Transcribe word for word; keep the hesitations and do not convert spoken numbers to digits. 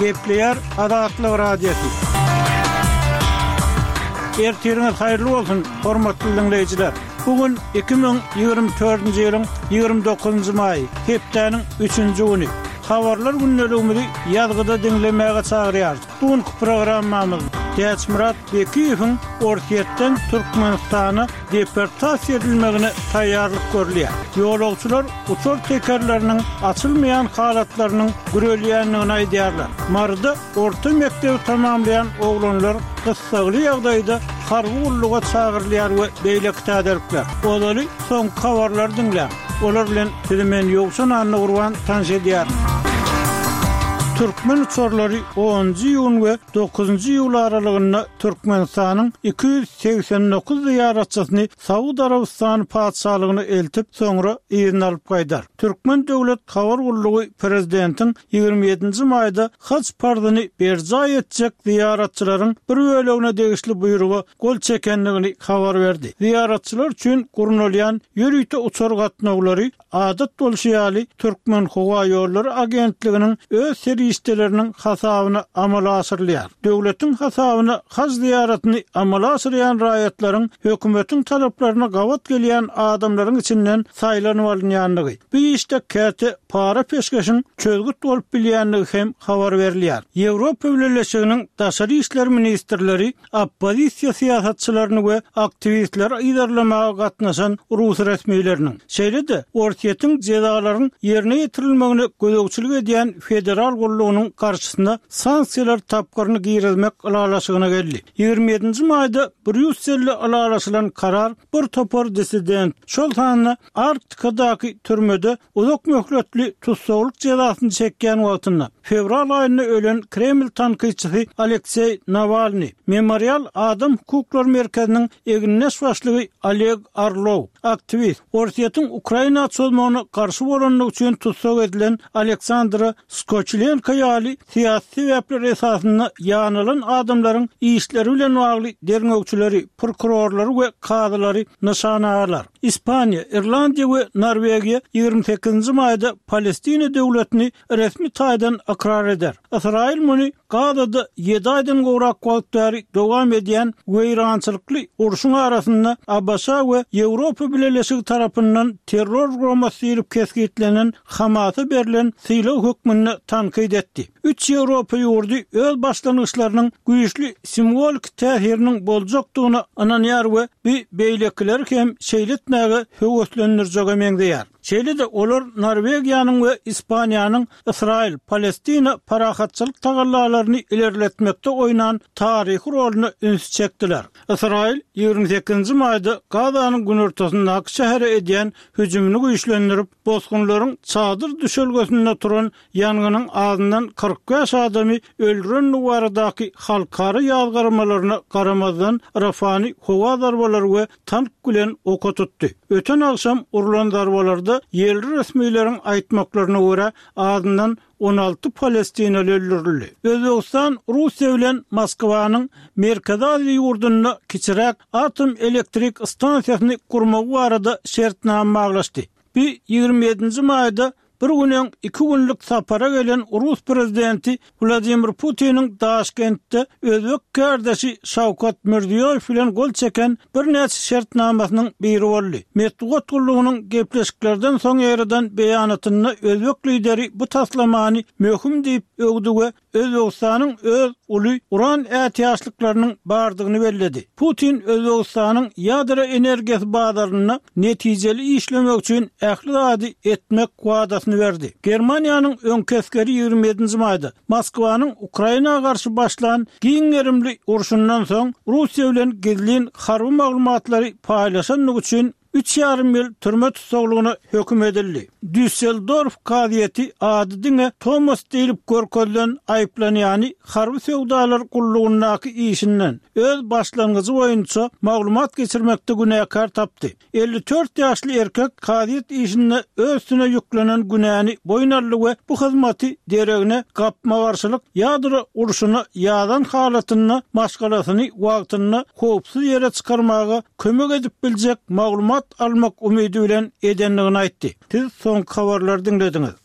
Gepleyer Adatlı Radyosu. Ertiriniz hayırlı olsun, hormatly dinleyijiler. Bugün iki bin ýygrimi dördünji ýylyň ýygrimi dokuzunjy maý, hepdeniň üçünji güni. Habarlar günneligimizi ýazgyda dinlemäge çagyrýar. Bugünkü programmamyz Däç Murat Bekiýewiň Ortiýetden Türkmenistana deportasiýa edilmegine taýýarlyk görülýär. Ýolagçylar uçur tekerleriniň açylmaýan halatlarynyň gürelýänligini aýdýarlar. Marda orta mektebi tamamlayan oglanlar gysgaly ýagdaýda harby ulluga çagyrylýar we beýle täderikler. Olary soň habarlar dinlär. Olar bilen Türkmen ýogşan anny urwan tanış edýär. Türkmen uçurlary onunji ýyl we dokuzunji ýyl aralygynda Türkmenistanyň iki yüz seksen dokuz ziyaratçysyny Saudi Arabistany padşahlygyna eltip soňra ýerine alyp gaýdar. Türkmen döwlet habar gullugy prezidentiň ýygrimi ýedinji maýda haç pardyny berja etjek ziyaratçylaryň bir bölegine degişli buýrugy gol çekenligini habar berdi. Ziyaratçylar üçin gurulýan ýörüýte uçur gatnaglary adat bolşýaly Türkmen Howa ýollary agentliginiň öz seri işlerinin hasabyna amala asyrlýar. Döwletiň hasabyna haj ziyaratini amala asyrýan raýatlaryň hökümetiň talaplaryna gawat gelýän adamlaryň içinden saýlanyp alynýanlygy. Bu işte käte para peşkeşiň çözgüt bolup bilýänligi hem habar berilýär. Ýewropa Birleşiginiň daşary işler ministrleri oppozisiýa siýasatçylaryny we aktivistler iýdarlamaga gatnaşan Rus resmiýetleriniň şeýle-de Ortiýetiň jezalaryň ýerine ýetirilmegine gödökçilik edýän federal gullugynyň karşysynda sanksiýalar tapgyryny giýrizmek alalaşygyna geldi. ýygrimi ýedinji maýda bir ýüz elli alalaşylan karar bir topar dissident şol sanyny Arktikadaky türmede uzak möhletli tutsaglyk jezasyny çekýän wagtynda fevral aýynda ölen Kreml tankyçysy Aleksey Navalny, Memorial Adam Hukuklar Merkeziniň egniş başlygy Oleg Orlov, aktivist, Ortiýetiň Ukraina çözmegine karşı bolanlyk üçin tutsag edilen Aleksandr Skoçlenko ýaly siýasy sebäpler esasynda ýanylan adamlaryň işleri bilen bagly derňökçüleri, prokurorlary we kadylary nyşana alýar. İspaniýa, Irlandiýa we Norwegiýa ýygrimi sekizinji maýda Palestina döwletini resmi taýdan akrar eder. Israil muny Gazada ýedi aýdan gowrak wagtary dowam edýän weýrançylykly urşuň arasynda Abasa we Ýewropa Birleşigi tarapyndan terror guramasyny ýerip keskitlenen Hamas'a berilen syýlaw hökmüni tankyd etdi. Üç Ýewropa ýurdy öz başlangyçlarynyň güýçli simbolik täsiriniň boljakdygyna ananýar we bu beýlekler hem şeýletmäge höwetlendirjege meňdeýär. Şeýle-de olar Norwegiýanyň we Ispaniýanyň Israil, Palestina parahatçylyk tagallalaryny ilerletmekde oynan taryhy roluny üns çekdiler. Israil ýygrimi sekizinji maýda Gazanyň günortasynda şähere edýän hüjümini güýçlendirip, bosgunlaryň çadyr düşelgesinde turan ýanganyň ağzyndan kırk beş adamy öldüren nuwaradaky halkary ýazgarmalaryna garamazdan Rafani howa darbalary we tank bilen oka tutdy. Öten akşam urulan darbalarda yerli resmiýetiň aýtmaklaryna görä ağzyndan on alty Palestinaly öldürildi. Özbegistan Russiýa bilen Moskwanyň Merkezi Aziýa ýurduny kiçirek atom elektrik stansiýasyny kurmagy barada şertname aglaşdy. Bu ýygrimi ýedinji maýda bir günden iki günlük sapara gelen Rus prezidenti Vladimir Putin'in Daşkent'te özbek kardeşi Şawkat Mirziýoýew bilen gol çeken bir näçe şertnamasynyň biri boldy. Metbuat gullugynyň gepleşiklerden soň ýerden beýanatyny özbek lideri bu taslamany möhüm diýip öwdi we Özbegistanyň öz uly uran ätiýaşlyklarynyň bardygyny belledi. Putin Özbegistanyň ýadra energiýasy bazarynda netijeli işlemek üçin ähli ady etmek wadasyny verdi. Germaniýanyň öňkeskeri ýygrimi ýedinji maýda Moskwanyň Ukrainaga garşy başlanan giňerimli urşundan soň Russiýa bilen gizlin harby maglumatlary paýlaşanlyk üçin üç ýarym ýyl türme tutsaglygyna höküm edildi. Düsseldorf kaziýeti adydyňa Thomas diýilip görkezlen aýplanýany harby sowdalar gullugynaky işinden öz başlangyjy boýunça maglumat geçirmekde günäkar tapdy. elli dört ýaşly erkek kaziýet işinde özüne ýüklenen günäni boýnarly we bu hyzmaty deregine gapma garşylyk ýadra urşuny ýadan halatyny maşgalasyny wagtyny howpsuz ýere çykarmaga kömek edip biljek maglumat almak umydy bilen edenligini aýtdy. Siz soň habarlar dinlediniz.